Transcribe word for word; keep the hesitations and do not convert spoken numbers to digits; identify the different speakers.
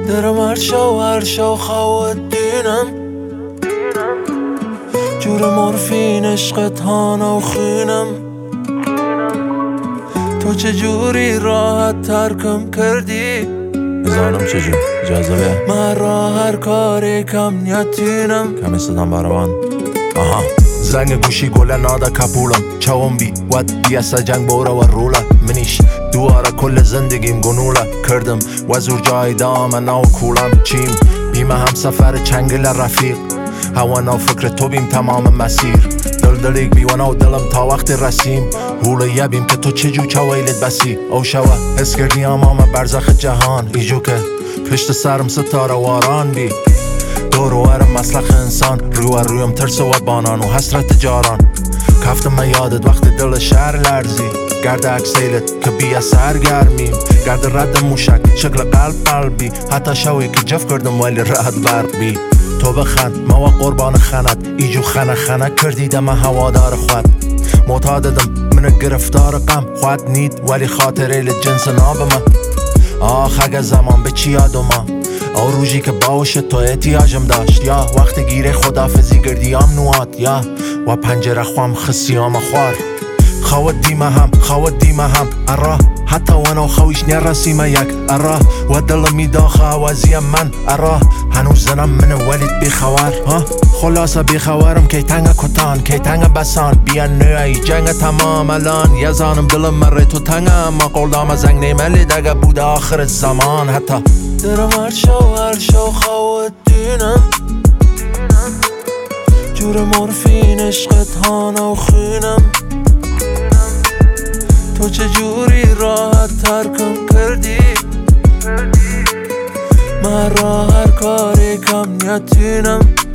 Speaker 1: درم هر شو هر شو خواه دینم جور مورفین عشقت هانا و خینم تو چه جوری راحت ترکم کردی
Speaker 2: بزانم چجور اجازه به
Speaker 1: من را هر کاری کم نیتینم
Speaker 2: کمی صدام براوان آها
Speaker 3: زنگ گوشی گله نادا کپولم چاوم بی ود بیاستا جنگ بورا و رولا منیش دواره کل زندگیم گنوله کردم و زور جای دام ناو کولم چیم بیمه هم سفر چنگل رفیق هوا ناو فکر تو بیم تمام مسیر دل دلیگ بی و ناو دلم تا وقت رسیم هوله یبیم که تو چجو چویلت بسی او شوه حس کردی امام برزخ جهان ایجو که پشت سرم ستاره واران بی دور و ورم مسلخ انسان رو و رویم ترس و بانان و حسرت جاران کفتم من یادت وقت دل شهر لرزی گرد اکسیلت که بی اثر گرمیم گرد رد موشک شکل قلب قلبی حتی شوی که جف کردم ولی رد برق بی تو بخند ما و قربان خند ایجو خنه خنه کردیدم من هوادار خود معتاددم من گرفتار غم خود نید ولی خاطره لجنس ناب من آخ اگه زمان به چی یادم او روزی که باشه تو احتیاجم داشت یا وقت گیره خدافزی گردیام نوات یا و پنجره خوام خسیام خوار خواد دیمه هم خواد دیمه هم ارا حتی ونو خویش نرسیم یک ارا و دل می داخه وزیم من ارا هنوز زنم من ولید بی خوار خلاصه بی خوارم که تنگ کتان که تنگ بسان بیان نوی جنگ تمام الان یزانم دلم مره تو تنگ اما قلدام زنگ نیملی دگه بود آخر زمان حتی
Speaker 1: درم هر شو هر شو خواه دینم جور مورفین عشقت هانا و خینم تو چه جوری راحت ترکم کردی من را هر کاری کم نیتینم